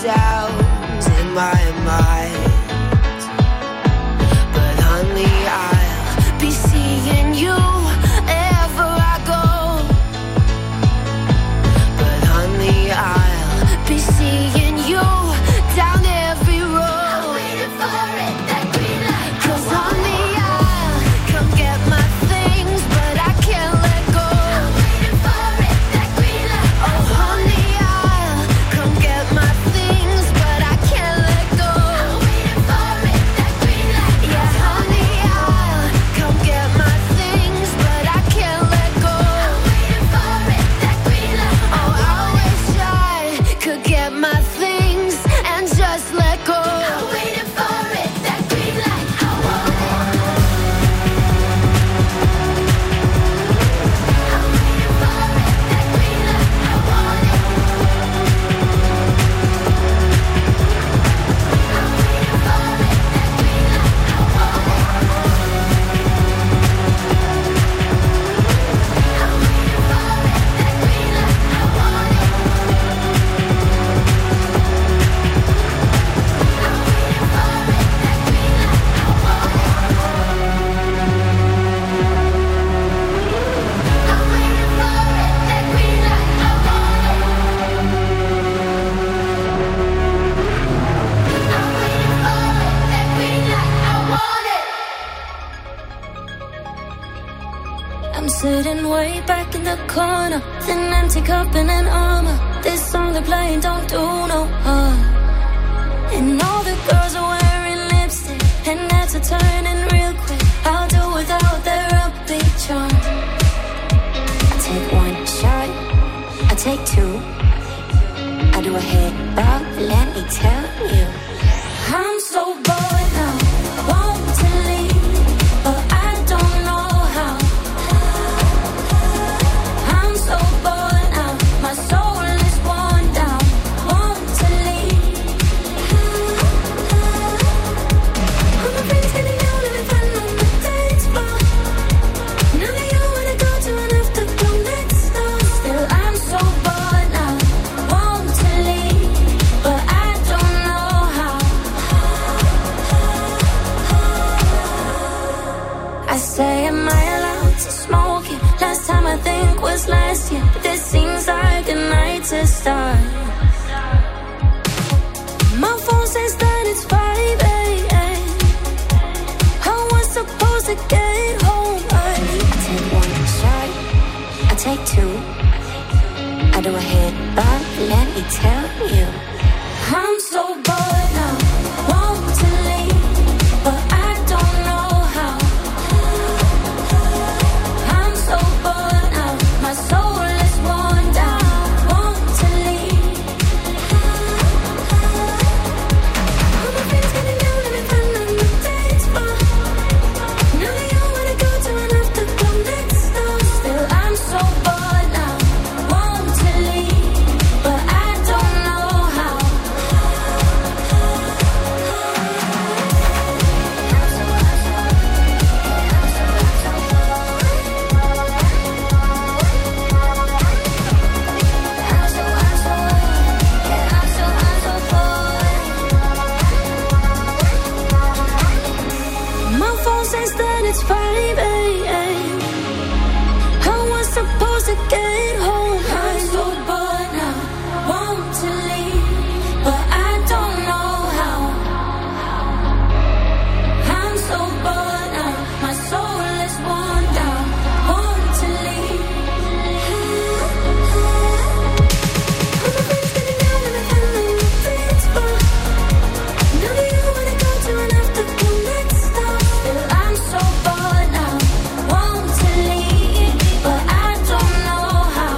sounds in my mind. But honey, I'll be seeing you ever I go. But honey, I'll be seeing you down every road. I'm waiting for it, that green light. 'Cause honey, I'll come get my things, but I can't let go. I'm waiting for it, that green light. Oh honey, I'll come get my things, but I can't let go. I'm waiting for it, that green light. Yeah, honey, I'll come get my things, but I can't let go. I'm waiting for it, that green light. Oh, I wish I could get my things and just let go. I'm waiting for it, that green light. I want it. I'm waiting for it, that green light. I want it. I'm waiting for it, that green light. I want it. I'm waiting for it, that green light. I want it. I'm sitting way back in the corner, an empty cup and an armor. This song they're playing don't do no harm. And all the girls are wearing lipstick, and that's a turning real quick. I'll do without their upbeat charm. I take one shot, I take two, I do a head bob, let me tell you. I'm so bored now, want to leave, but I don't know how. I'm so bored now, my soul is worn down, want to leave. All my friends getting out of it, fun on the dance floor. None of you wanna go to an afterglow next door. Still I'm so bored now, want to leave, but I don't know how. I say, am I allowed to smoke it? Last time I think was last year, but this seems like a night to start. My phone says that it's 5 a.m. I was supposed to get home early. I take one shot, I take two, I do a head bob, let me tell you. I'm so bored now, want to leave, but I don't know how. I'm so bored now, my soul is worn down, want to leave. All my friends getting out of it, fun on the dance floor. None of you wanna go to an afterglow next door. Still I'm so bored now, want to leave, but I don't know how. My phone says that it's 5 a.m. I was supposed to get home. I'm so bored now, want to leave, but I don't know how. I'm so bored now, my soul is worn down, want to leave. All my friends getting out of it, fun on the dance floor. None of you wanna go to an afterglow next door. Still I'm so bored now, want to leave, but I don't know how.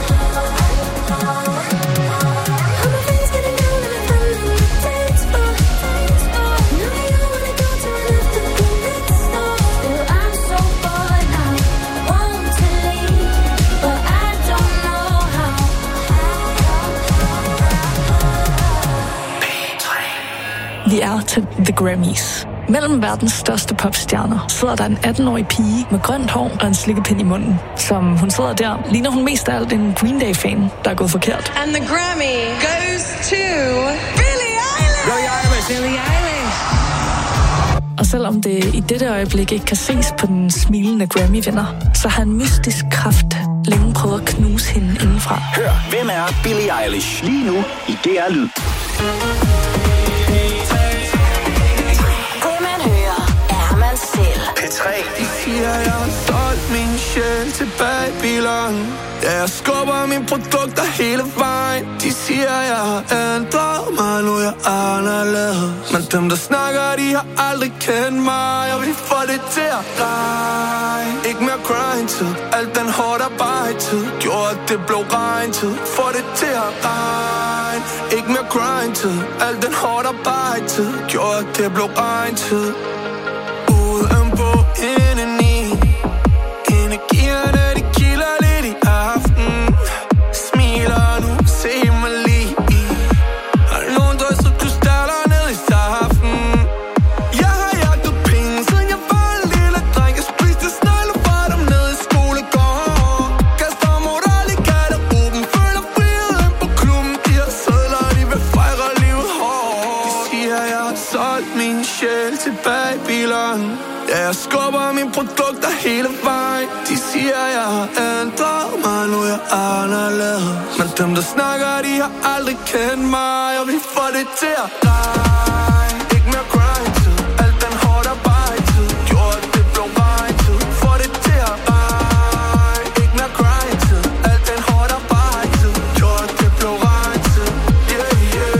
All my friends getting out of it, fun on the dance floor. None of you wanna go to an afterglow next door. Still I'm so bored now, want to leave, but I don't know how. The Out at the Grammys. Mellem verdens største popstjerner sidder der en 18-årig pige med grønt hår og en slikkepind i munden. Som hun sidder der, ligner hun mest af alt en Green Day-fan, der er gået forkert. And the Grammy goes to Billie Eilish! Billie Eilish! Og selvom det i dette øjeblik ikke kan ses på den smilende Grammy-vinder, så har en mystisk kraft længe prøvet at knuse hende indenfra. Hør, hvem er Billie Eilish lige nu i DR Lyd. P3. De siger, jeg har solgt min sjæl til Babylon. Ja, jeg skubber mine produkter hele vejen. De siger, jeg har ændret mig, nu jeg er anderledes. Men dem, der snakker, de har aldrig kendt mig. Jeg vil få det til at regne. Ikke mere grind-tid, alt den hårdt arbejde-tid. Gjorde, at det blev regn-tid. Få det til at regne. Ikke mere grind-tid, alt den hårdt arbejde-tid. Gjorde, at det blev regn-tid. Indeni energierne, de kilder lidt i aften. Smiler nu, se mig lige i. Har nogen drysset krystaller ned i saften. Jeg har jagtet penge, siden jeg var en lille dreng. Jeg spiste snegle for dem ned i skolegården. Kaster moral i garderoben, føler friheden på klubben. De har sædler, de vil fejre livet hårdt. De siger, jeg har solgt min sjæl til Babylon. Ja, jeg skubber mine produkter hele vejen. De siger, jeg har ændret mig, nu jeg er anderledes. Men dem, der snakker, de har aldrig kendt mig. Jeg vil få det til at regne. Ikke mere grind-tid, alt den hårdt arbejde-tid. Gjorde, at det blev regn-tid. Få det til at regne. Ikke mere grind-tid, alt den hårdt arbejde-tid. Gjorde, at det blev regn-tid. Yeah, yeah.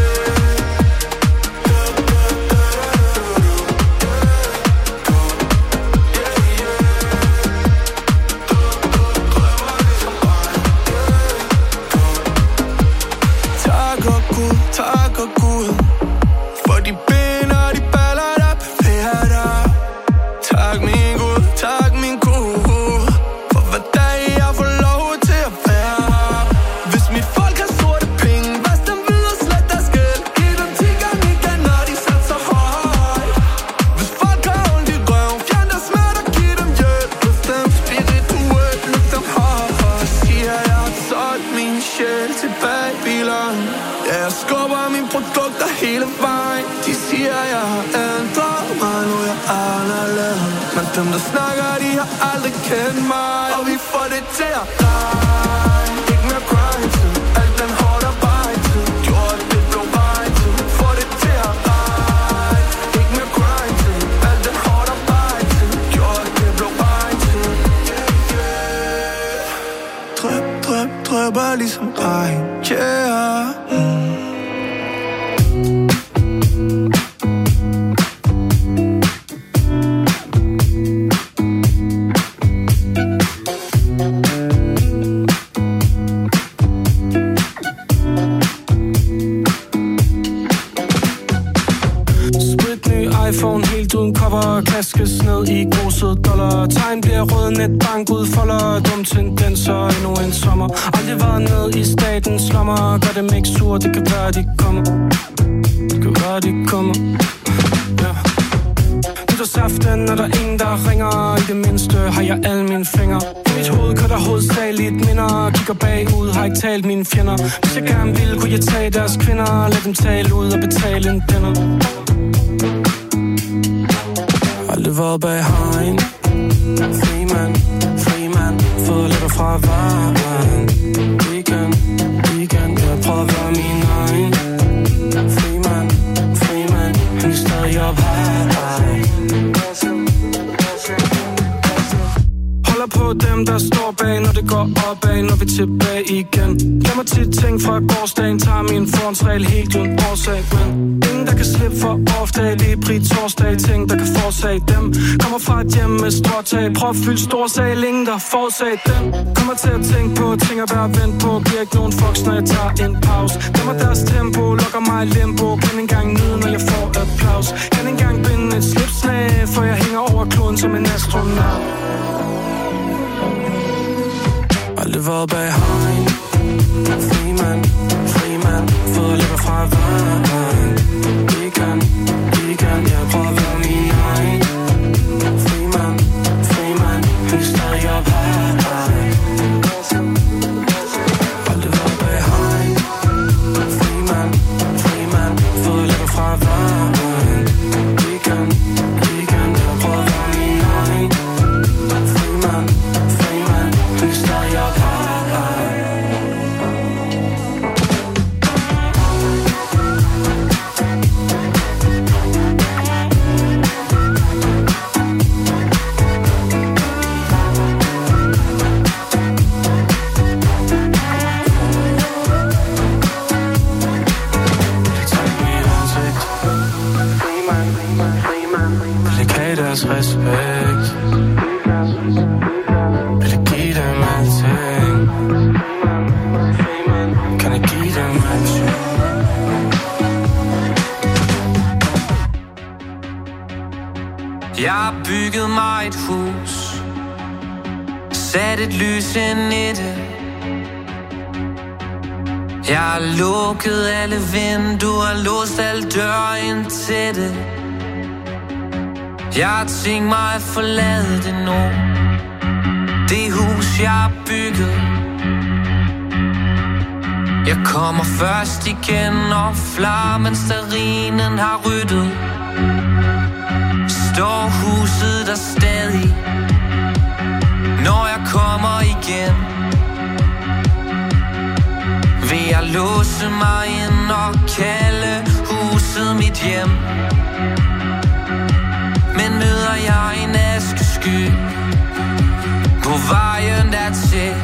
Tak og Gud for de ben og de baller, der bevæger dig. Tak min Gud, tak min Gud for hver dag jeg får lov til at være her. Hvis mit folk har sorte penge, vask dem videre, slet deres gæld. Giv dem 10 gange igen, når de satser højt. Hvis folk har ondt i røven, fjern deres smerte og giv dem hjælp. Løft dem spirituelt, løft dem højt. Så siger jeg har solgt min sjæl til Babylon. Ja, jeg skubber mine produkter hele vejen. De siger, jeg har ændret mig, nu jeg er anderledes. Men dem, der snakker, de har aldrig kendt mig. Og vi får det til at regne. Ikke mere grind-tid, alt den hårdt arbejde-tid. Gjorde, at det blev regn-tid. Få det til at regne. Ikke mere grind-tid, alt den hårdt arbejde-tid. Gjorde, at det blev regn-tid. Drøb, drøb, drøber ligesom regn. Yeah. iPhone helt uden cover, kaskes ned i gruset dollar. Tegn bliver rød, netbank udfolder, dum tendenser endnu en sommer. Aldrig været ned i statens lommer, gør dem ikke sur, det kan være de kommer. Det kan være de kommer, ja. Nytårsaften er der ingen der ringer, i det mindste har jeg alle mine fingre. I mit hoved kører der hovedsageligt minder, kigger bagud, har ikke talt mine fjender. Hvis jeg gerne ville, kunne jeg tage deres kvinder, lad dem tale ud og betale en dinner. Aldrig været bag hegn. Freeman, fået lidt fra vejen. Weekend, jeg prøver at være min egen. Freeman, han er stadig op high. Holder på dem, der står bag, når det går opad, når vi tilbage igen. Glemmer tit ting fra gårdsdagen, tager min forhåndsregel helt uden årsag. Men ingen, der kan slippe for ofte, lige pri torsdag, ting, der kan forårsage dem. Kommer fra et hjem med stråtag, prøv at fylde stor sal, ingen, der forårsag dem. Kommer til at tænke på ting at være vendt på, bliver ikke nogen fox, når jeg tager en pause. Glemmer deres tempo, lukker mig i limbo, kan engang nyde, når jeg får applaus. Kan engang binde et slipslag, for jeg hænger over kloden som en astronaut. Aldrig været bag hegn. Freeman, mand, fået lækker fra vejen. Vi kan, jeg prøver at være min egen. Fri mand, han er stadig op her. Aldrig været behind. Fri mand, fået lækker fra vejen. Vi kan, jeg prøver at være min egen. Fri mand, han er stadig op her. Respekt. Vil jeg give dem alting? Kan jeg give dem alting? Jeg har bygget mig et hus, sat et lys ind i det. Jeg har lukket alle vinduer, låst alle døre ind til det. Jeg har tænkt mig at forlade det nu, det hus jeg har bygget. Jeg kommer først igen, og flammen sterinen har ryddet. Står huset der stadig, når jeg kommer igen? Vil jeg låse mig ind og kalde huset mit hjem? Men møder jeg en askesky på vejen dertil,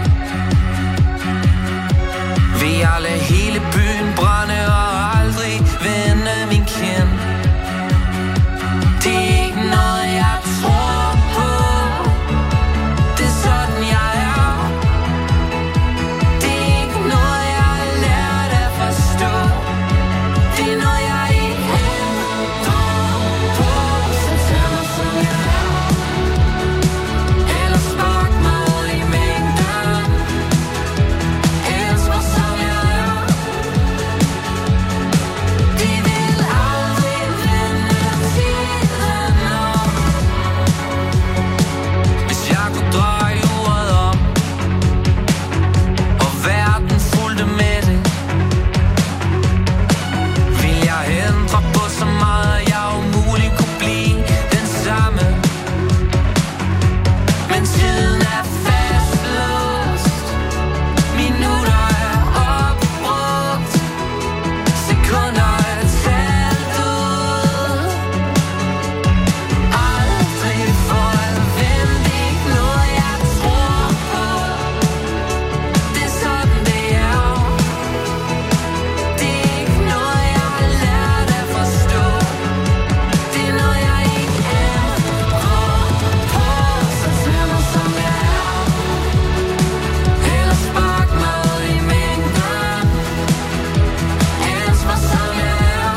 vil jeg lade hele byen brænde og aldrig vende min kind. Det er ikke noget jeg tror på, det er sådan jeg er. Det er ikke noget jeg har lært at forstå, det er noget jeg ikke ændrer på. Så tag mig som jeg er, eller spark mig ud i mængden. Elsk mig som jeg er, de vil aldrig vende tiden om. Hvis jeg kunne dreje uret om, og verden fulgte med det, vil jeg ændre på så meget, jeg umuligt kunne blive den samme. Men tiden er fastlåst, minutter er opbrugt, sekunder er talt ud. Aldrig for at vente, ikke noget jeg tror på, det er sådan det er. Det er ikke noget jeg har lært at forstå, det er noget jeg ikke ændrer på. Så tag mig som jeg er, eller spark mig ud i mængden. Elsk mig som jeg er,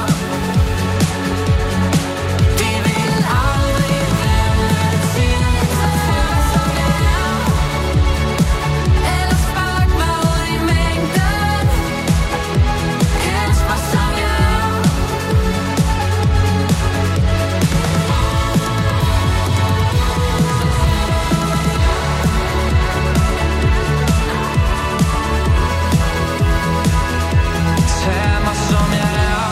de vil aldrig vende tiden. Så tag mig som jeg er, eller spark mig ud i mængden. Elsk mig som jeg er. Tag mig som jeg er.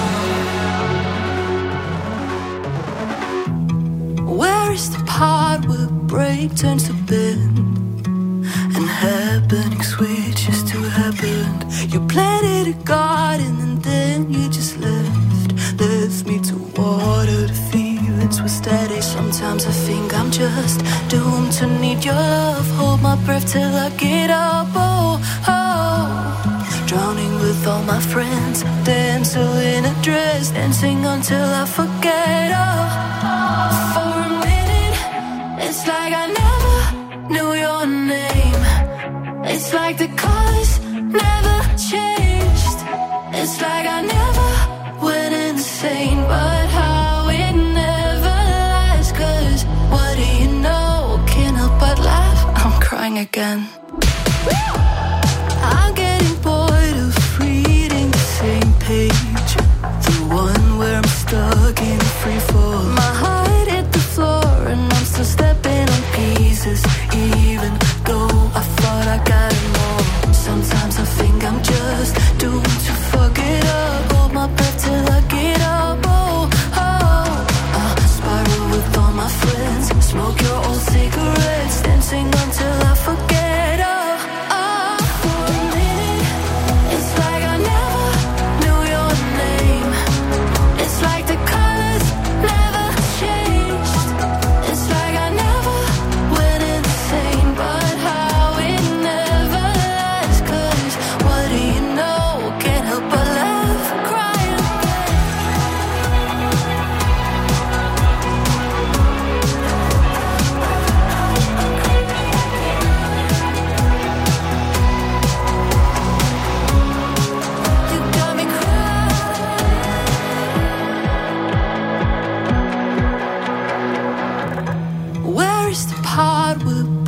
Where is the part where break turns to bend and happening switches to happened? You planted a garden and then you just left me to water the feelings were static. Sometimes I think I'm just doomed to need your love. Hold my breath till I get up. Oh, oh. Drowning with all my friends, dancer in a dress, dancing until I forget. Oh, for a minute, it's like I never knew your name. It's like the colors never changed. It's like I never went insane, but how it never lasts. 'Cause what do you know? Can't help but laugh. I'm crying again. I'm getting bored of reading the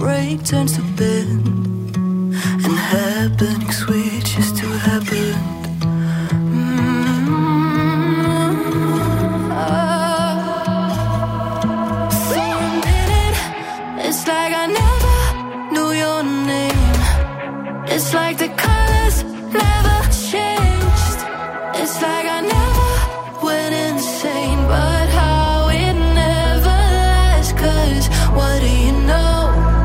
break turns to bend, and happening switches to happened. For a minute, it's like I never knew your name. It's like the colors never changed. It's like I never went insane, but how it never lasts. 'Cause what do you know?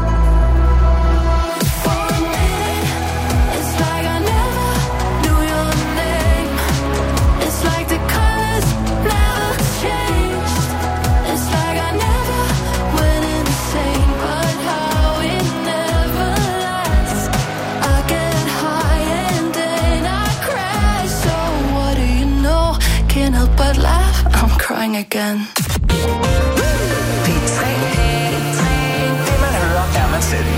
For a minute, it's like I never knew your name. It's like the colors never changed. It's like I never went insane, but how it never lasts. I get high and then I crash. So what do you know? Can't help but laugh, I'm crying again. P3. Det man hører, er man selv.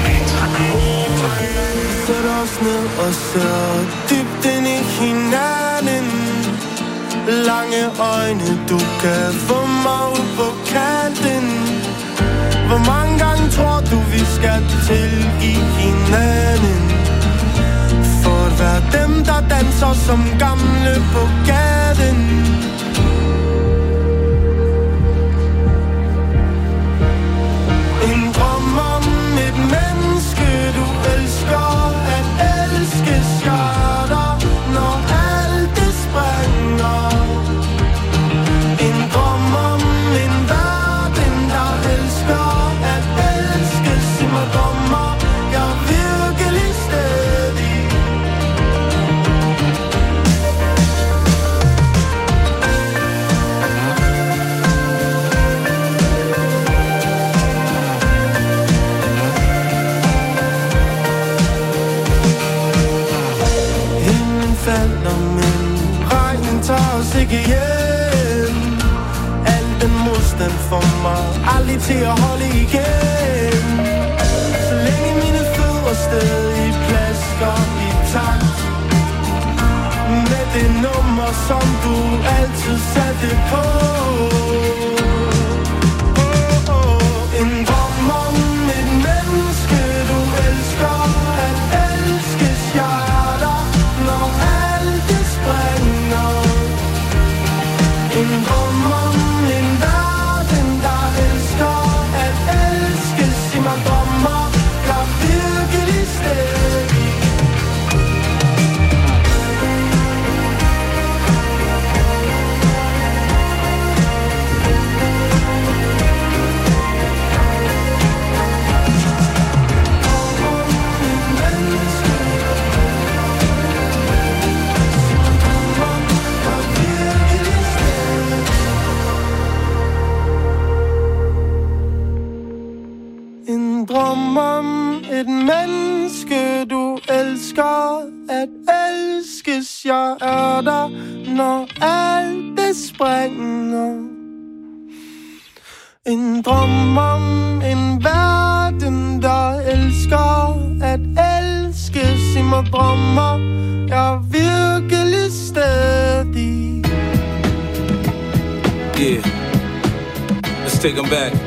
Sæt os ned og ser dybt ind i hinanden. Lange øjne, du kan få mig ud på kanten. Hvor mange gange tror du, vi skal tilgive hinanden? For at være dem, der danser som gamle på gaden. En drøm om et menneske, du elsker. At elske skørter, når alt det springer. En drøm om en verden, der elsker. At elske simmer drømmer. Jeg er virkelig stædig. Himlen falder, men regnen tager os ikke hjem. Al den modstand får mig aldrig til at holde igen. Så længe mine fødder stadig plasker i takt med det nummer, som du altid satte på. En drøm om et menneske, du elsker. At elskes hjerter, når alt det springer. En drøm om en verden, der elsker. At elskes i mig drømmer. Jeg er virkelig stædig. En drøm om et menneske, du elsker. At elskes, jeg er der, når alt det springer. En drøm om en verden, der elsker. At elskes i mig drømmer. Jeg er virkelig stædig. Yeah, let's take them back.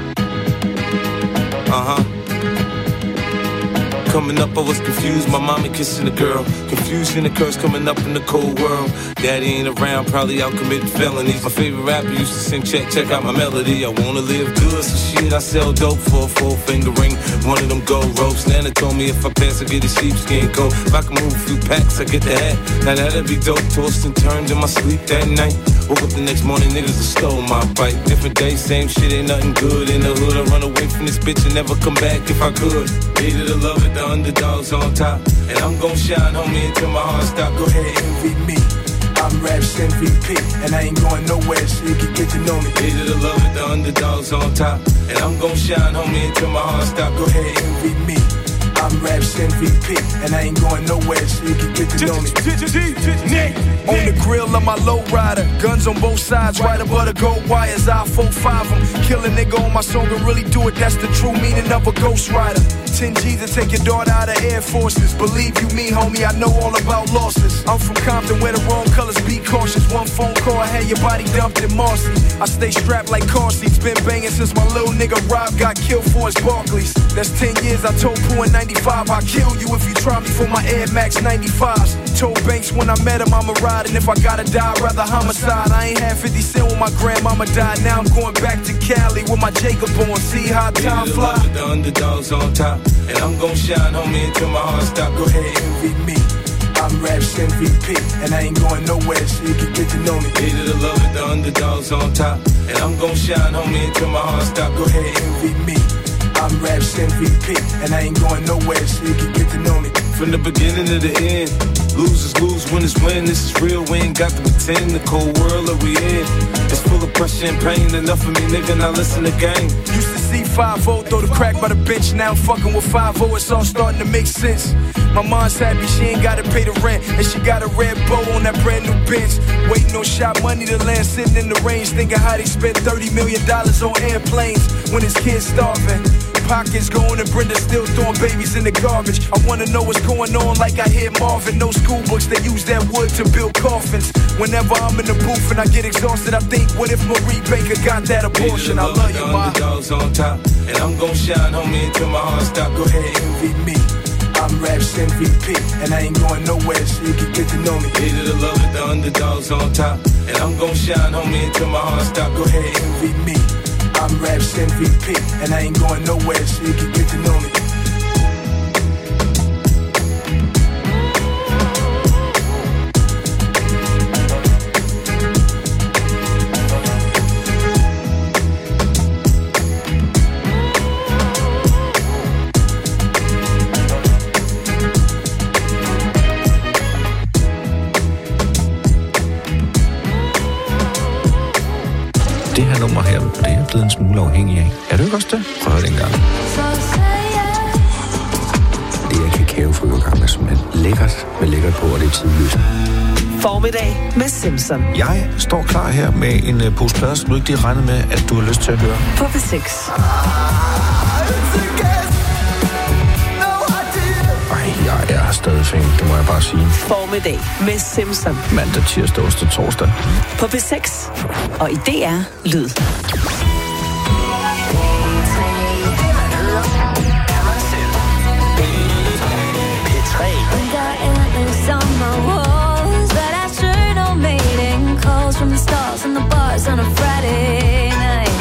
Coming up, I was confused. My mommy kissing a girl. Confusion occurs coming up in the cold world. Daddy ain't around, probably out committing felonies. My favorite rapper used to sing, check out my melody. I wanna live good, so shit, I sell dope for a 4-finger ring. One of them gold ropes. Nana told me if I pass, I get a sheepskin coat. If I can move a few packs, I get the hat. Now that'd be dope. Tossed and turned in my sleep that night. Woke up the next morning, niggas have stole my bike. Different day, same shit, ain't nothing good in the hood. I run away from this bitch and never come back if I could. Hated to love it, the underdogs on top. And I'm gon' shine, homie, until my heart stop. Go ahead, envy me. I'm Raps MVP, and I ain't going nowhere, so you can get to know me. Hated to love it, the underdogs on top. And I'm gon' shine, homie, until my heart stop. Go ahead, envy me. I'm Raps MVP, and I ain't going nowhere, so you can get to know me. On the grill of my lowrider, guns on both sides, right above the gold wires. I 4-5 them, kill a nigga on my song and really do it. That's the true meaning of a ghost rider. 10 G's to take your daughter out of Air Forces. Believe you me, homie, I know all about losses. I'm from Compton where the wrong colors be cautious. One phone call, I had your body dumped in Marcy. I stay strapped like car seats. Been banging since my little nigga Rob got killed for his Barclays. That's 10 years, I told Pooh in 95. I'll kill you if you try me for my Air Max 95s. Told Banks when I met him I'ma ride, and if I gotta die, I'd rather homicide. I ain't had 50 cent when my grandmama died. Now I'm going back to Cali with my Jacob on. See how time fly. The underdogs on top, and I'm gon' shine, homie, until my heart stop. Go ahead, envy me. I'm Raps MVP, and I ain't going nowhere, so you can get to know me. Hated the love of the underdogs on top, and I'm gon' shine, homie, until my heart stop. Go ahead, envy me. I'm Raps MVP, and I ain't going nowhere, so you can get to know me. From the beginning to the end, losers lose, winners win. This is real, we ain't got to pretend. The cold world that we in, it's full of pressure and pain. Enough of me, nigga, now listen to game. Used to see 5-0, throw the crack by the bench. Now I'm fucking with 5-0, it's all starting to make sense. My mom's happy, she ain't gotta pay the rent, and she got a red bow on that brand new Benz. Waiting on shot money to land, sitting in the range, thinking how they spent $30 million on airplanes when his kids starving. Pockets going and Brenda still throwing babies in the garbage. I wanna know what's going on like I hear Marvin. No school books, they use that wood to build coffins. Whenever I'm in the booth and I get exhausted, I think, what if Marie Baker got that abortion? I love you, ma. Underdogs on top, and I'm gon' shine, homie, until my heart stop. Go ahead, envy me. I'm Raps MVP, and I ain't going nowhere, so you can get to know me. Hated the love of the underdogs on top, and I'm gon' shine, homie, until my heart stop. Go ahead, envy me. I'm Raps MVP, and I ain't going nowhere, so you can get to know me. Det her nummer her, det er jeg blevet en smule afhængig af. Er du ikke også det? Prøv det engang. Det er kakaofrøkaffe, med simpelthen lækkert på, og det er tidløst. Formiddag med Simpson. Jeg står klar her med en pose plader, som du ikke lige regnede med, at du har lyst til at høre. På P6. Jeg er stadig fan, det må jeg bare sige. Formiddag med Simpson. Mandag, tirsdag, onsdag, torsdag. På P6 og i DR Lyd. From the stars and the bars on a Friday night.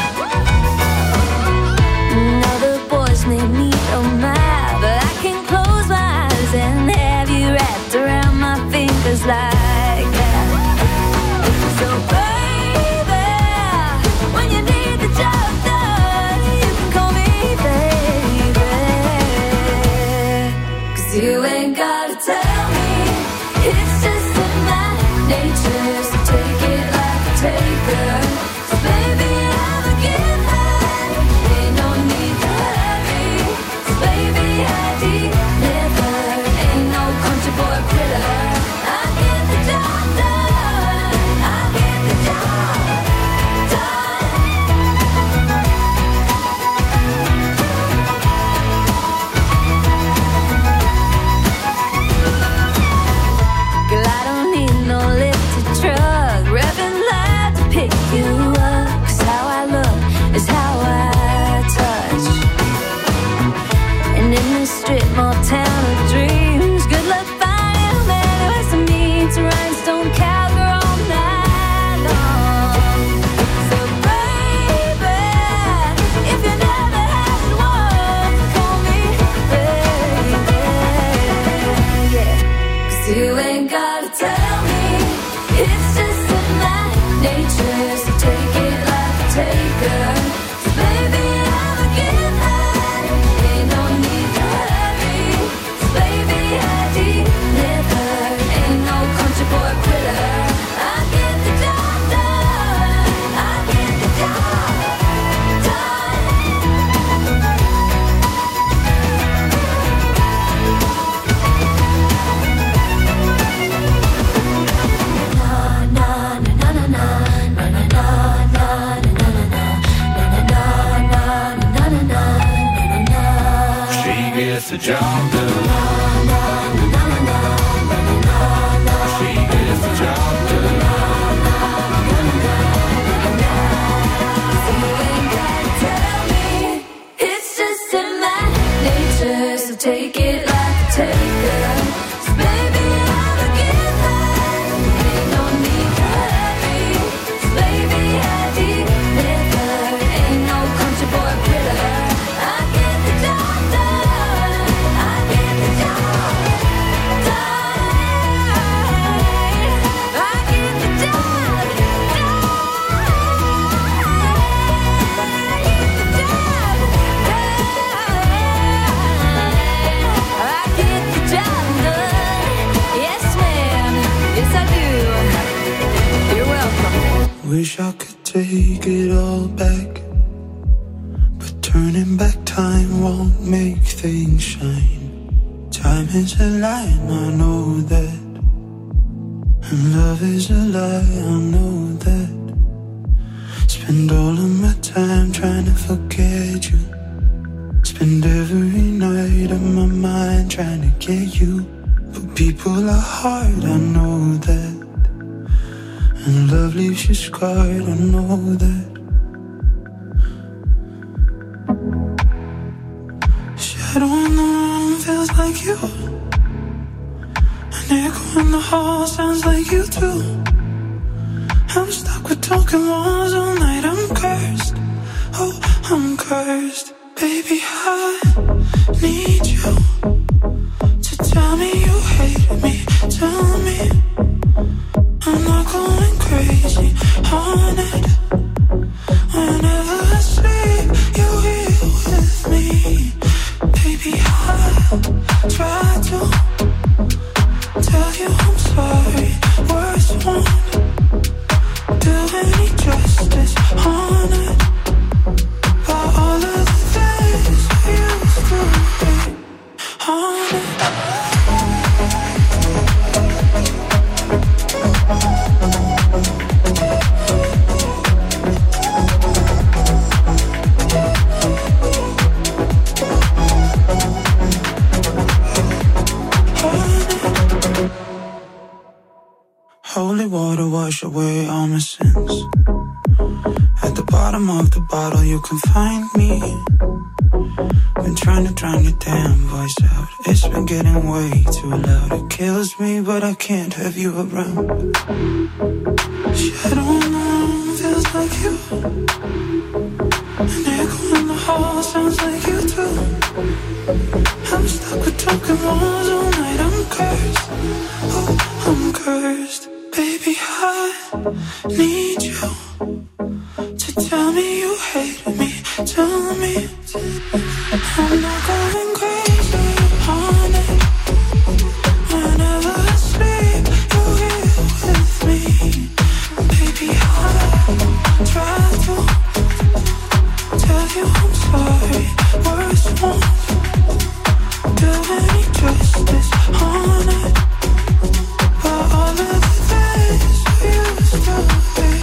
Now the boys made me mad, but I can close my eyes and have you wrapped around my fingers like that. So baby, when you need the job done, you can call me baby. 'Cause you ain't gotta tell me, it's just in my nature. So take it like a taker. So baby, I'm a giver. Ain't no need to hurry. So baby, I deliver. Ain't no country boy critter. I get the job done. I get the job done. Girl, I don't need no lifted truck, revving loud to pick you up. 'Cause how I look is how I touch. And in this strip mall town of dreams, good luck finding a man who has to meet to rhinestone cowgirl all night long. So baby, if you never had one, call me baby. Yeah, 'cause you ain't gotta tell me, it's just in my nature. So take it like a taker. So baby, I'm a giver. Ain't no need to hurry. gets the job done. She gets the job done. So you ain't gotta tell me, it's just in my nature. So take it like a taker. So baby, I'm a giver. Ain't no need to hurry. So baby, I deliver. Ain't no country boy killer. I get the job done. I get the job done. I get the job done. I get the job done. Yes, ma'am. Yes, I do. You're welcome. Wish I could take it all back, but turning back time won't make things shine. Time is a lie, I know that. And love is a lie, I know that. Spend all of my time trying to forget you. Spend every night on my mind trying to get you. But people are hard, I know that. And love leaves you scarred, I know that. Shadow in the room feels like you. An echo in the hall sounds like you too. I'm stuck with talking walls all night, I'm cursed. Oh, I'm cursed. Baby, I need you to tell me you hate me. Tell me I'm not going crazy on it. Whenever I sleep, you're here with me. Baby, I try to tell you I'm sorry. Words won't do any justice on it. But all of the things we used to be on it. Holy water, wash away all my sins. At the bottom of the bottle you can find me. Been trying to drown your damn voice out. It's been getting way too loud. It kills me, but I can't have you around. Shadow in the room feels like you. An echo in the hall sounds like you too. I'm stuck with talking walls all night. I'm cursed. Oh, I'm cursed. Baby, I need you to tell me you hate me. Tell me I'm not going crazy on it. Whenever I sleep, you're here with me. Baby, I try to tell you I'm sorry. Words won't do any justice on it. But all of the things we used to be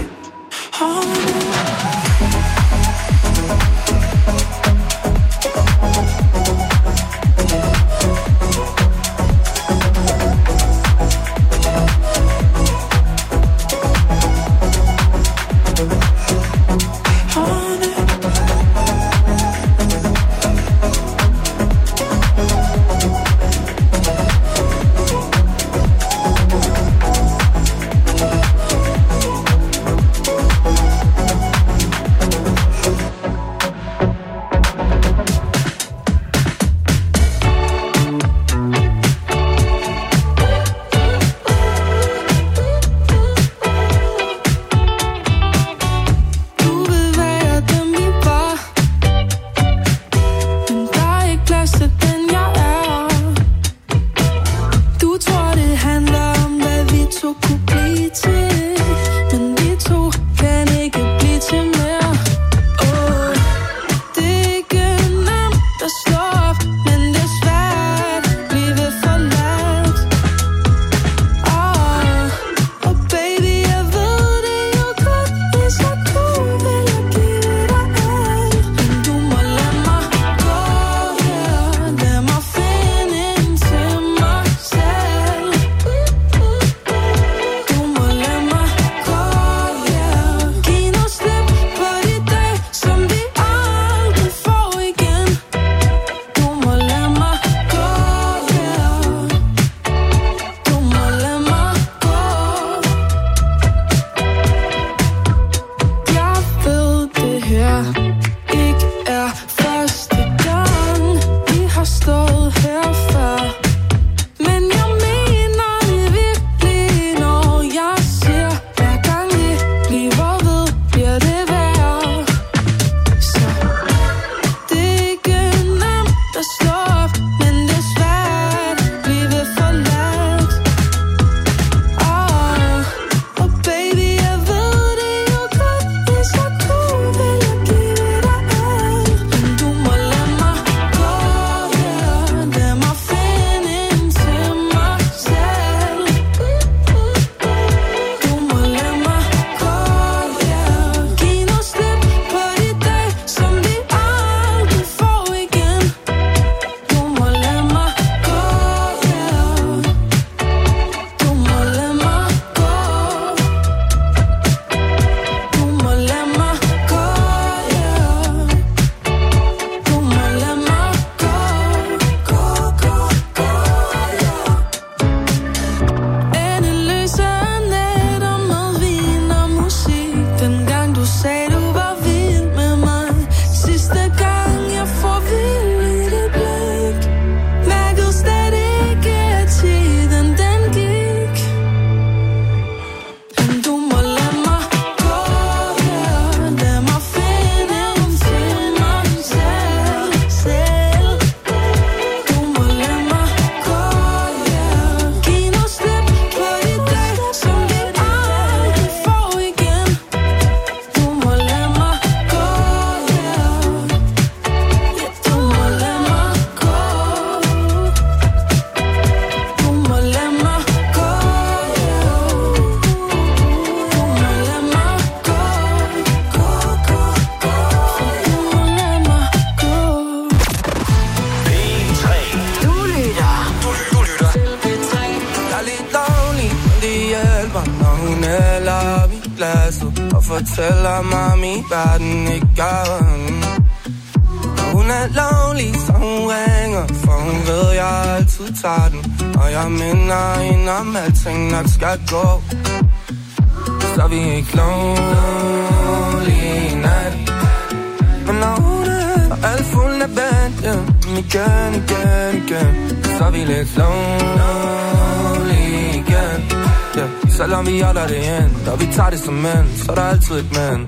glasset og fortæller mig, at min verden ikke gør. Hun er lonely, så hun ringer, for hun ved, jeg altid tager den. Og jeg minder hende om, alting nok skal gå. Så vi er ikke lonely i nat. Men når hun er alt fuld af band, igen, så er vi lidt lonely igen. Selvom vi holder det ind, og vi tager det som mænd, så er der altid et mænd.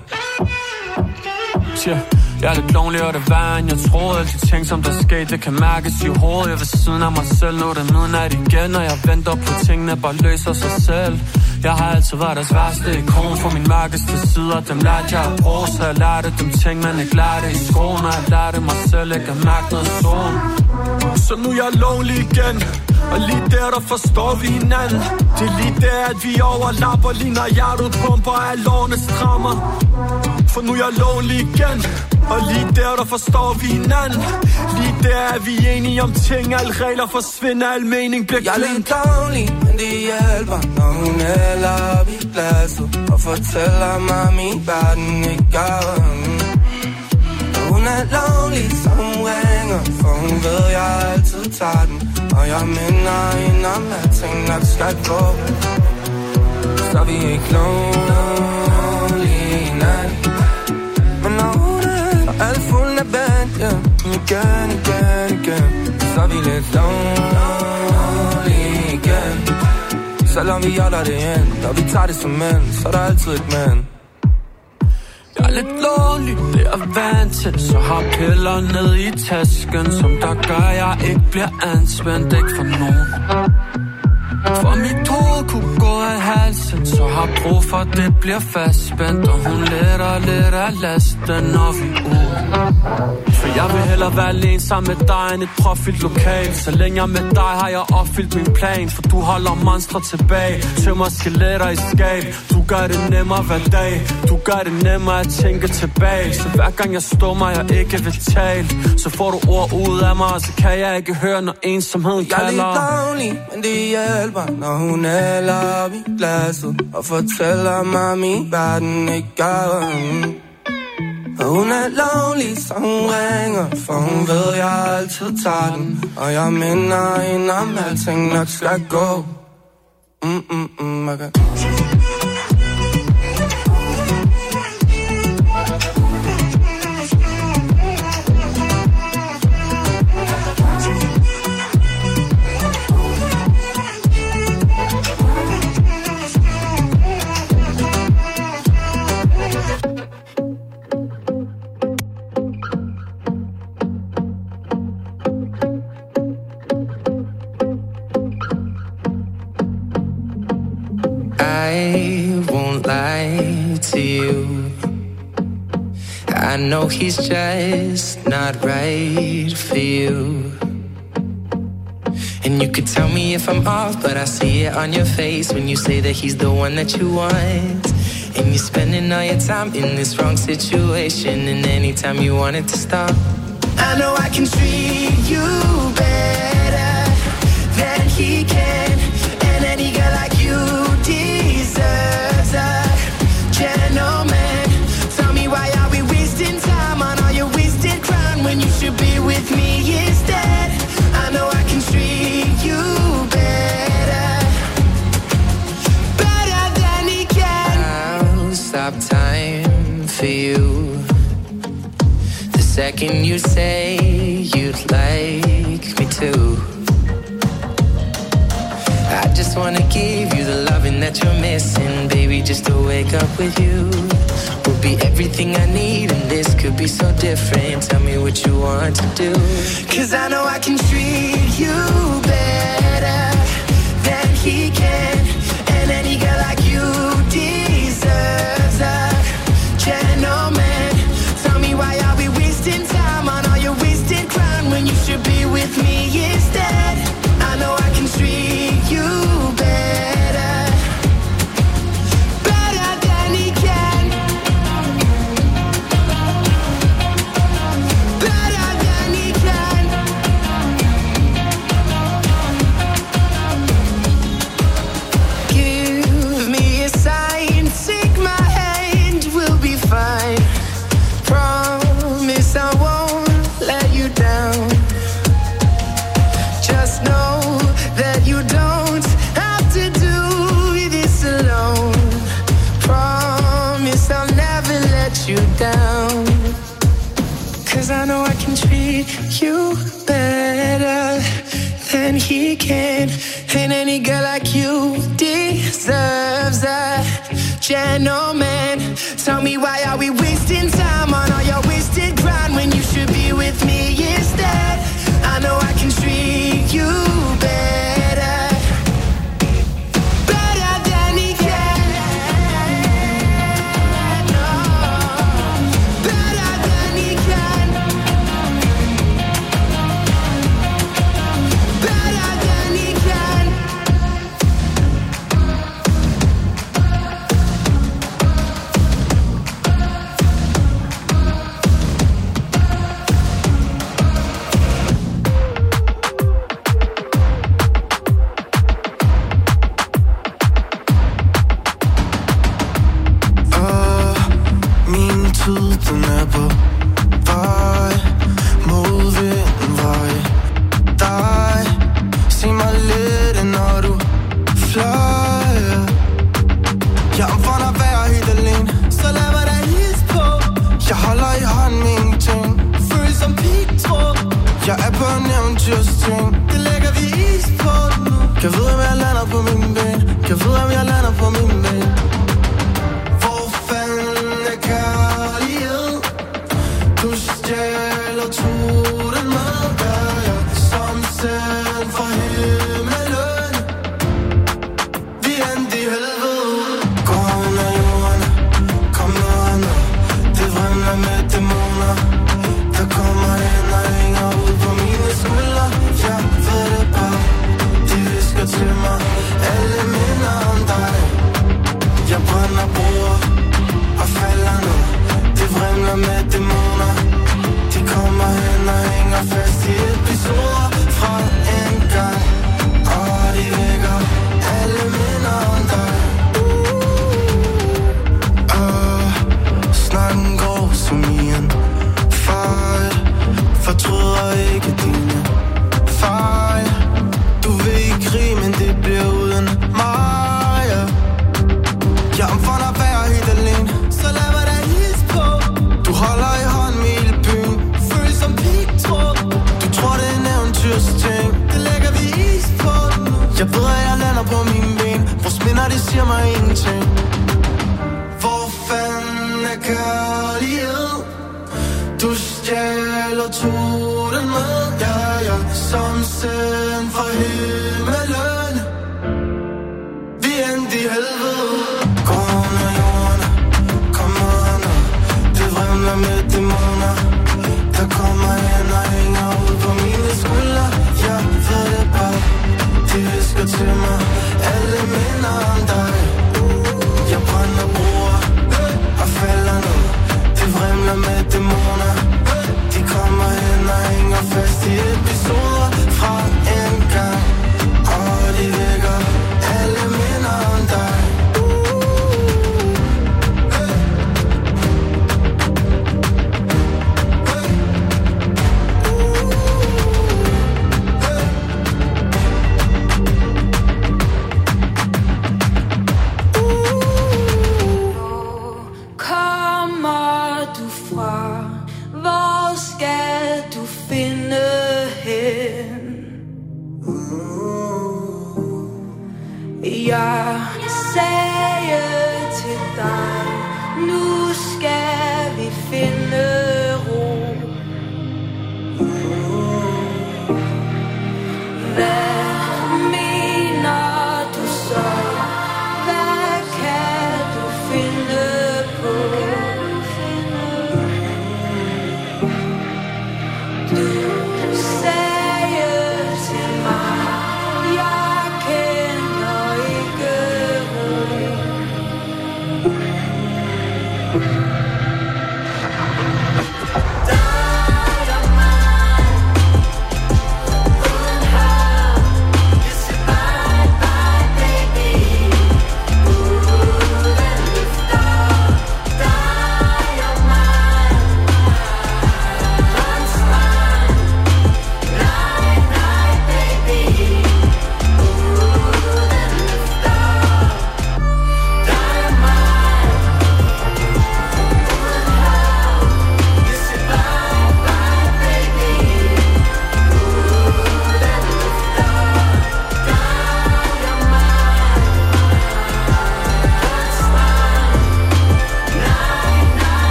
Jeg er lidt lonely og det vand. Jeg troede alle de ting som der skete, det kan mærkes i hovedet. Jeg er ved siden af mig selv, nu er det midnat igen. Og jeg venter på tingene bare løser sig selv. Jeg har altid været deres værste ikon for min mørkeste sider. Dem lærte jeg at bruge, så jeg lærte dem ting, man ikke lærte i skolen. Og jeg lærte mig selv ikke at mærke noget sådan. Så nu er jeg lonely igen, og lige der forstår vi hinanden. Det er lige der, at vi overlapper, lige når hjertet pumper af lårene strammer. For nu er jeg lonely igen, og lige der forstår vi hinanden. Lige der er vi enige om ting, alle regler forsvinder, al mening bliver glemt. Jeg er lidt lonely, men det hjælper, når hun hælder op i glasset og fortæller mig, at min verden ikke gør. Hun er lonely, så hun ringer, for hun ved, jeg altid tager den. Og jeg minder hende om, at ting nok skal gå. Så er vi ikke lonely i nat. Men når hun er alt fuld af band, igen, så er vi lidt lonely igen. Selvom vi holder det ind, og vi tager det som mænd, så er der altid et mænd. Jeg er lidt lonely, det er vant til. Så har piller ned i tasken, som der gør, jeg ikke bliver anspændt. Ikke for nogen. For mit hoved kunne gå af halsen, så har brug for, det bliver fastspændt. Og hun letter lidt af lasten, når vi er ude. For jeg vil hellere være alene sammen med dig end et profilt lokal. Så længe jeg er med dig, har jeg opfyldt min plan. For du holder monstre tilbage, tømmer skeletter i skab. Du gør det nemmere hver dag, du gør det nemmere at tænke tilbage. Så hver gang jeg stummer, jeg ikke vil tale, så får du ord ud af mig, og så kan jeg ikke høre, når ensomheden kalder. Jeg er lidt lonely, men det hjælper, når hun hælder op i glasset og fortæller mig, at min verden ikke gør. Og hun er lonely, så hun ringer, for hun ved, jeg altid tager den. Og jeg minder hende om, alting nok skal gå. Okay. I won't lie to you. I know he's just not right for you. And you could tell me if I'm off, but I see it on your face when you say that he's the one that you want. And you're spending all your time in this wrong situation, and anytime you want it to stop, I know I can treat you better than he can. And any girl like you deserves a gentleman. Tell me, why are we wasting time on all your wasted crown when you should be with me instead? I know I can treat you better, better than he can. I'll stop time for you the second you say you'd like me to. I just wanna give you the loving that you're missing, baby, just to wake up with you will be everything I need, and this could be so different. Tell me what you want to do, 'cause I know I can treat you better than he can. And any girl like you deserves a gentleman. Tell me, why are we wasting time on all your wasted crown when you should be with me instead? I know I can treat you better, better than he can, better than he can. you better than he can. And any girl like you deserves a gentleman. Tell me, why are we wasting time on all your wasted grind when you should be with me instead? I know I can treat you better, better than he can. No, better than he can. Better than he can. Den er på vej mod vinden, vej dig. Sig mig lidt, når du flyer. Jeg omfavner vejr helt alene, så lad mig da hilse på. Jeg holder i hånden med ingenting, føles som pigtråd. Jeg er på en eventyrsting, det lægger vi is på nu. Kan vide, om jeg lander på mine ben, kan vide, om jeg lander på mine ben. Hvor fanden er kærlighed? Du stjæler tonen med dig, som send fra himmelen. Vi endte i helvede. Gå under jorden, kom nu under. Det vrimler med dæmoner, der kommer ind og hænger ud på mine skuldre. Jeg ved det bare, de visker til mig, alle minder om dig. Jeg brænder broer og falder nu. Det vrimler med dæmoner, de kommer hen og hænger fast i episoder fra en gang. Og de vækker alle minder om dig. Snakken går som i en fejl, fortryder ikke dine fejl. Du vil i krig, men det bliver uden mig. Jeg omfavner vejr helt alene, så lad mig da hilse på. Du holder i hånden med hele byen, føles som pigtråd. Du tror det er en eventyrsting, det lægger vi is på nu. Jeg ved at jeg lander på mine ben, vores minder de siger mig ingenting. Hvor fanden er kærlighed? Du stjæler tonen med dig, som send fra himmelen. Vi endte i helvede. Gå under jorden, kom under. Det vrimler med dæmoner, der kommer hen og hænger ud på mine skuldre. Jeg ved det bare, de visker til mig, alle minder om dig. Jeg brænder broer og falder nu. Det vrimler med dæmoner, de kommer hen og hænger fast i episoder fra en gang. Og de vækker alle minder om dig. Kommer du fra? Hvor skal du finde hen? Jeg sagde til dig, nu skal vi finde ro. Hvad mener du så? Hvad kan du finde på? Du sagde til mig, jeg kender ikke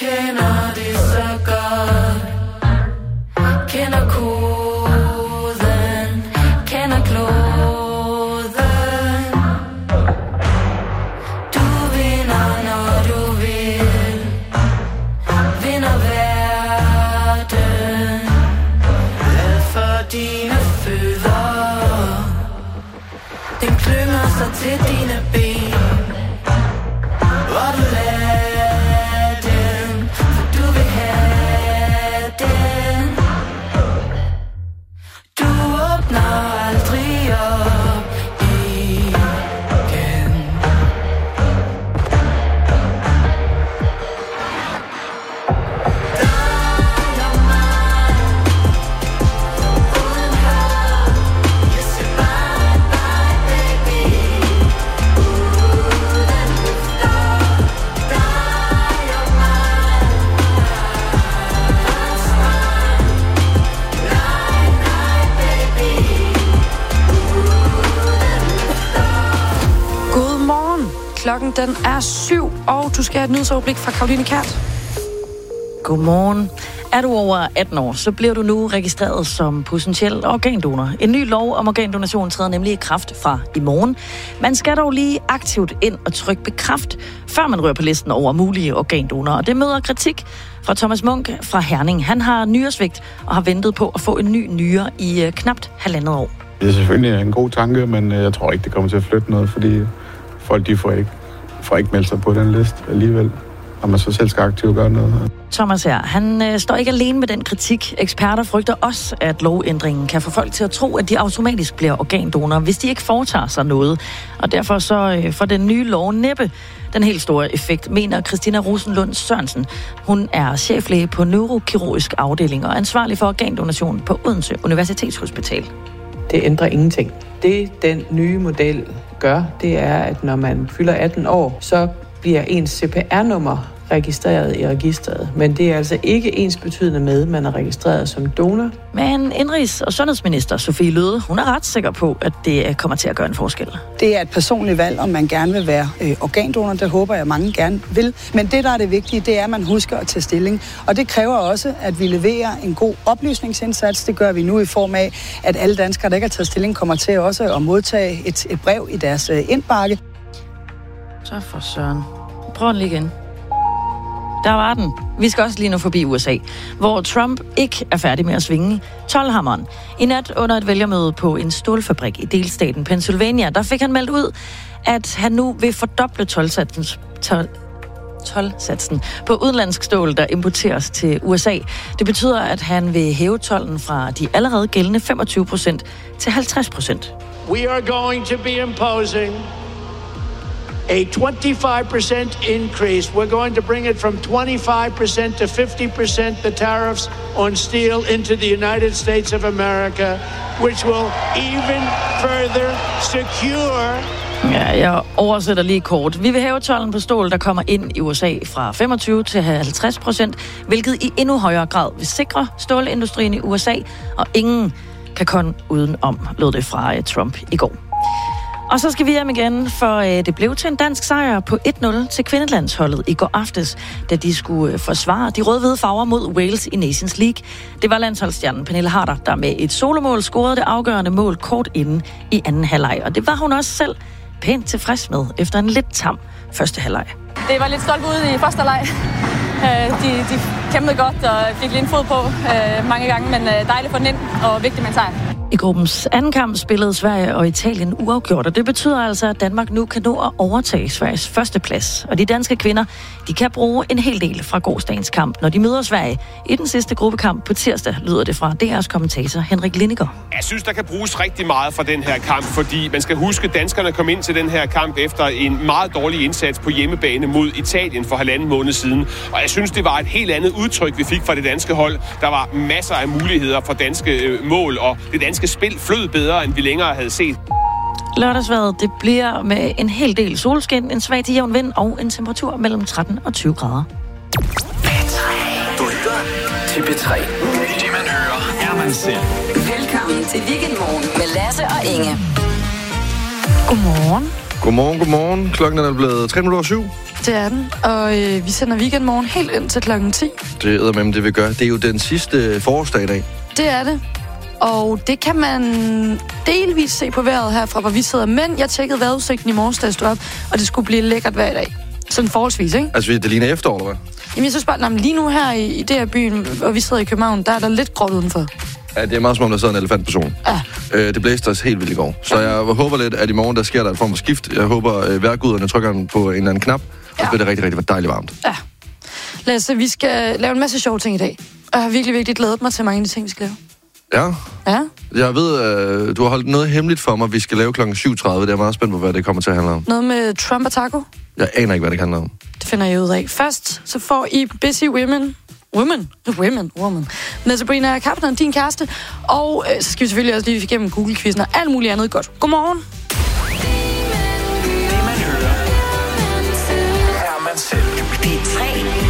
kender det så godt. Kender koden, kender kloden. Du vinder, når du vil. Vinder verden. Lad for dine fødder. Den klynger sig til dine ben. Og du lader den, for du vil have den. Du åbner aldrig op igen. Dig og mig, uden her. Jeg siger bye, bye, baby. Uden løfter. Dig og mig. Fast mig. Nej, nej, baby. Godmorgen. Klokken den er 7, og du skal have et nyhedsoverblik fra Karoline Kjært. Godmorgen. Er du over 18 år, så bliver du nu registreret som potentiel organdonor. En ny lov om organdonation træder nemlig i kraft fra i morgen. Man skal dog lige aktivt ind og trykke bekræft, før man rører på listen over mulige organdonorer. Og det møder kritik fra Thomas Munk fra Herning. Han har nyresvigt og har ventet på at få en ny nyre i knapt 1,5 år. Det er selvfølgelig en god tanke, men jeg tror ikke, det kommer til at flytte noget, fordi folk de får ikke meldt sig på den liste alligevel, når man så selv skal aktivt gøre noget. Thomas her, han står ikke alene med den kritik. Eksperter frygter også, at lovændringen kan få folk til at tro, at de automatisk bliver organdonorer, hvis de ikke foretager sig noget. Og derfor så får den nye lov næppe den helt store effekt, mener Christina Rosenlund Sørensen. Hun er cheflæge på neurokirurgisk afdeling og ansvarlig for organdonation på Odense Universitetshospital. Det ændrer ingenting. Det, den nye model gør, det er, at når man fylder 18 år, så bliver ens CPR-nummer registreret i registret. Men det er altså ikke ensbetydende med, at man er registreret som donor. Men indrigs- og sundhedsminister Sofie Løhde, hun er ret sikker på, at det kommer til at gøre en forskel. Det er et personligt valg, om man gerne vil være organdonor. Det håber jeg, mange gerne vil. Men det, der er det vigtige, det er, at man husker at tage stilling. Og det kræver også, at vi leverer en god oplysningsindsats. Det gør vi nu i form af, at alle danskere, der ikke har taget stilling, kommer til også at modtage et brev i deres indbakke. Så for søren. Prøv den lige igen. Der var den. Vi skal også lige nu forbi USA, hvor Trump ikke er færdig med at svinge toldhammeren. I nat under et vælgermøde på en stålfabrik i delstaten Pennsylvania, der fik han meldt ud, at han nu vil fordoble toldsatsen på udenlandsk stål, der importeres til USA. Det betyder, at han vil hæve tolden fra de allerede gældende 25% til 50%. We are going to be imposing a 25% increase. We're going to bring it from 25% to 50%, the tariffs on steel into the United States of America, which will even further secure. Ja, jeg oversætter lige kort. Vi vil hæve tolden på stål, der kommer ind i USA fra 25 til 50%, hvilket i endnu højere grad vil sikre stålindustrien i USA, og ingen kan komme udenom, lød det fra Trump i går. Og så skal vi hjem igen, for det blev til en dansk sejr på 1-0 til kvindelandsholdet i går aftes, da de skulle forsvare de rød-hvide farver mod Wales i Nations League. Det var landsholdsstjernen Pernille Harder, der med et solomål scorede det afgørende mål kort inden i anden halvleg. Og det var hun også selv pænt tilfreds med efter en lidt tam første halvleg. Det var lidt stolt ude i første halvleg. De kæmpede godt og fik lige en fod på mange gange, men dejligt at få den ind og vigtigt med en sejr. I gruppens anden kamp spillede Sverige og Italien uafgjort, og det betyder altså, at Danmark nu kan nå at overtage Sveriges førsteplads. Og de danske kvinder, de kan bruge en hel del fra gårsdagens kamp, når de møder Sverige i den sidste gruppekamp på tirsdag, lyder det fra DR's kommentator Henrik Lindegaard. Jeg synes, der kan bruges rigtig meget fra den her kamp, fordi man skal huske, at danskerne kom ind til den her kamp efter en meget dårlig indsats på hjemmebane mod Italien for 1,5 måned siden. Og jeg synes, det var et helt andet udtryk, vi fik fra det danske hold. Der var masser af muligheder for danske mål, og det danske spil flød bedre, end vi længere havde set. Lørdagsvejret, det bliver med en hel del solskin, en svag til jævn vind og en temperatur mellem 13 og 20 grader. Du lytter til P3. Det man hører, er man selv. Velkommen til Weekendmorgen med Lasse og Inge. Godmorgen. Godmorgen. Klokken er blevet 3:07. Det er den, og vi sender Weekendmorgen helt ind til klokken 10. Det eddermame, det vi gør. Det er jo den sidste forårsdag i dag. Det er det. Og det kan man delvis se på vejret herfra, hvor vi sidder. Men jeg tjekkede vejrudsigten i morges, da jeg stod op, og det skulle blive lækkert hver dag. Sådan forholdsvis, ikke? Altså, det ligner efterår, eller hvad? Jamen, jeg synes bare, lige nu her i det her byen, hvor vi sidder i København, der er der lidt gråt udenfor. Ja, det er meget som om, der sidder en elefant på solen. Ja. Det blæste os helt vildt i går. Så jeg håber lidt, at i morgen, der sker der et form for skift. Jeg håber, vejrguderne trykker den på en eller anden knap, og så bliver det rigtig, rigtig dejligt varmt. Ja. Lasse, vi skal lave en masse sjove ting i dag. Og jeg har virkelig, virkelig glædet mig til mange af de ting, vi skal lave. Ja. Ja. Jeg ved, du har holdt noget hemmeligt for mig, vi skal lave klokken 7.30. Det er meget spændt på, hvad det kommer til at handle om. Noget med Trump og taco? Jeg aner ikke, hvad det handler om. Det finder jeg ud af. Først, så får I Busy Women med Sabrina Carpenter, din kæreste. Og så skal vi selvfølgelig også lige igennem Google-quizzen og alt muligt andet godt. Godmorgen. Det man hører, er man selv. P3.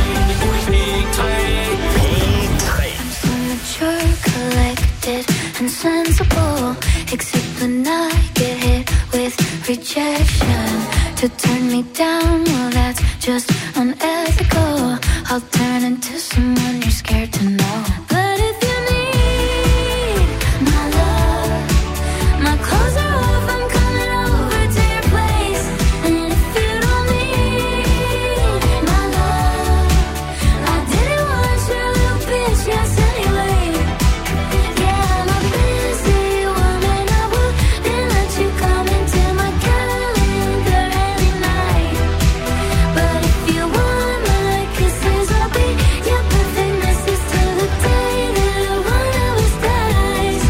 Mature, collected and sensible, except when I get hit with rejection. To turn me down, well that's just unethical. I'll turn into someone you're scared to know. But if you need my love, my clothes are off, I'm coming over to your place. And if you don't need my love, I didn't want your little bitch, yes anyway. Yeah, I'm a busy woman, I wouldn't let you come into my calendar any night. But if you want my kisses, I'll be your perfect missus till the day that one of us dies.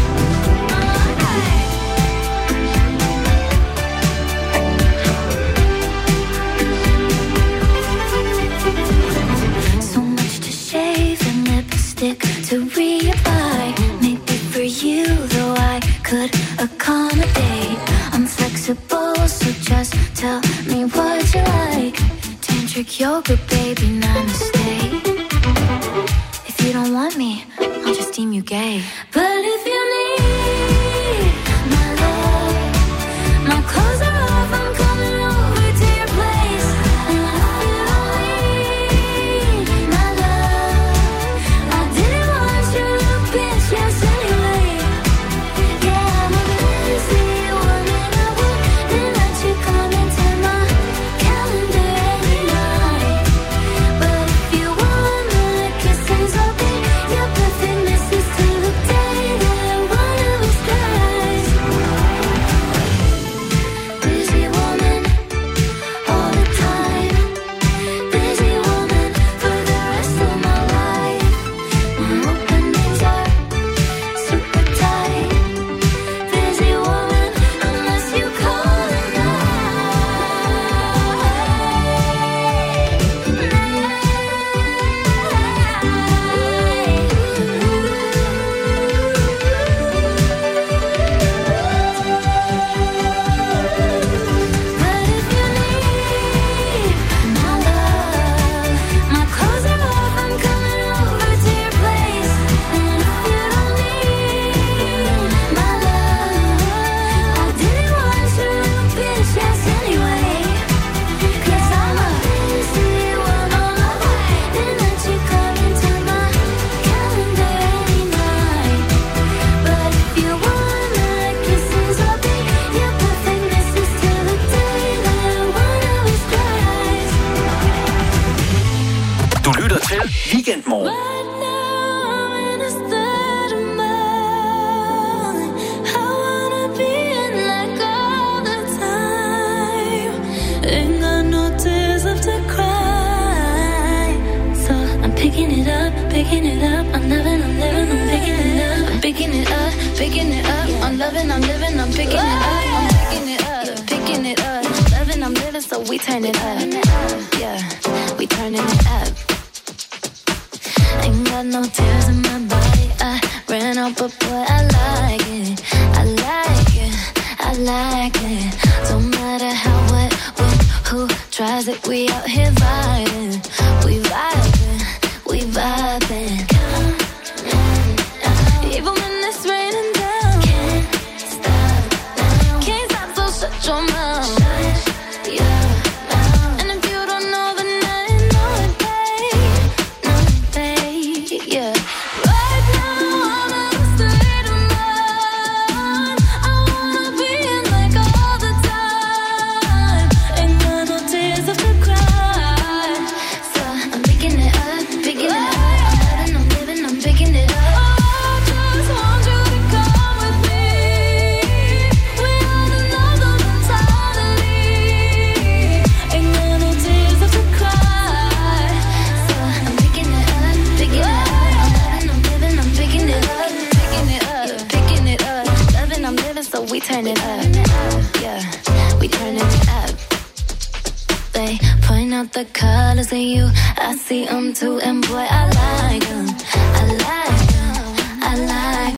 So much to shave and lipstick to reapply. Maybe for you, though I could accommodate. I'm flexible, so just tell me what you like. Tantric yoga, baby, namaste. If you don't want me, I'll just deem you gay. But if you need my love, my clothes are off, I'm coming over to your place. And if you don't need my love, I didn't want your little bitch, yes anyway. Yeah, I'm a busy woman, I wouldn't let you come into my calendar any night. But if you want my kisses, I'll be your perfect missus till the day that one of us dies. Busy woman, all the time. Busy woman for the rest of my life. My openings are super tight. Busy woman, unless you call it But if you need my love, my clothes are off, I'm coming over to your place. And if you don't need my love, I didn't want your little bitch, yes anyway. 'Cause I'm a busy woman, I wouldn't let you come into my calendar any night. But if you want my kisses, I'll be your perfect missus till the day that one of us dies. Du lytter til Weekendmorgen. Ain't got no tears left to cry. So I'm picking it up, picking it up. I'm loving, I'm living, I'm picking it up. I'm picking it up, picking it up. I'm loving, I'm living, I'm picking it up. I'm picking it up, picking it up. Loving, I'm living, so we turn it up. Yeah, we turning it up. Ain't got no tears in my body. I ran out, but boy, I like it. I like it, I like it. Don't matter how, what, when, who tries it. We out here vibing, we vibing, we vibing. Even when it's raining down, can't stop, so shut your mouth. And if you don't know, so we turn it up. Yeah, we turn it up. They point out the colors in you, I see them too, and boy, I like them. I like them, I like